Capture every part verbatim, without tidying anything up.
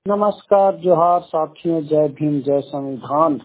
नमस्कार, जोहार साथियों, जय भीम, जय संविधान।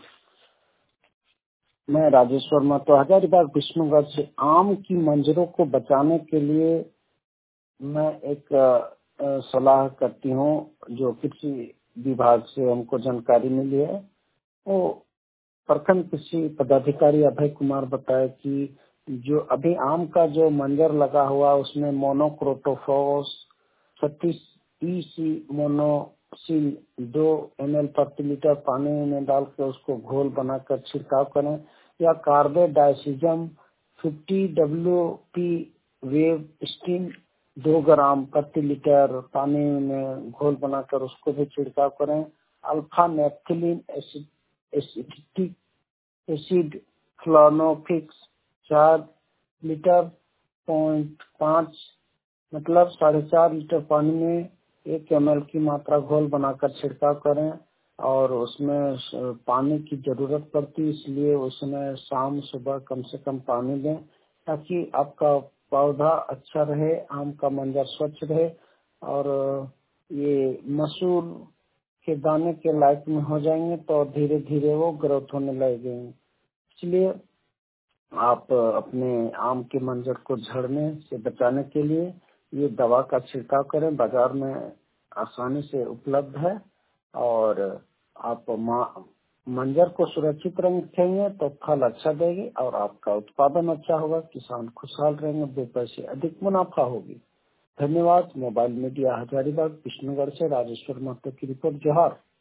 मैं राजेश्वर महतो हजारीबाग विष्णुगढ़ से आम की मंजरों को बचाने के लिए मैं एक आ, सलाह करती हूँ, जो कृषि विभाग से हमको जानकारी मिली है। वो प्रखंड कृषि पदाधिकारी अभय कुमार बताए कि जो अभी आम का जो मंजर लगा हुआ उसमें मोनोक्रोटोफॉस छत्तीस ईसी मोनोसिल दो एम एल प्रति लीटर पानी में डाल के उसको घोल बनाकर छिड़काव करें, या कार्बेडाइसिजम फिफ्टी डब्ल्यू पी वेव स्टीम दो ग्राम प्रति लीटर पानी में घोल बनाकर उसको भी छिड़काव करें। Alpha naphthalene acid acidic acid planofix चार लीटर पॉइंट पाँच मतलब साढ़े चार लीटर पानी में एक एम एल की मात्रा घोल बनाकर छिड़काव करें। और उसमें पानी की जरूरत पड़ती, इसलिए उसमें शाम सुबह कम से कम पानी दें, ताकि आपका पौधा अच्छा रहे, आम का मंजर स्वच्छ रहे और ये मसूर के दाने के लायक में हो जाएंगे तो धीरे धीरे वो ग्रोथ होने लगेंगे। इसलिए आप अपने आम के मंजर को झड़ने से बचाने के लिए ये दवा का छिड़काव करें। बाजार में आसानी से उपलब्ध है और आप मंजर को सुरक्षित रखेंगे तो फल अच्छा देगी और आपका उत्पादन अच्छा होगा, किसान खुशहाल रहेंगे, दो पैसे अधिक मुनाफा होगी। धन्यवाद। मोबाइल मीडिया हजारीबाग विष्णुगढ़ से राजेश्वर महतो की रिपोर्ट। जोहार।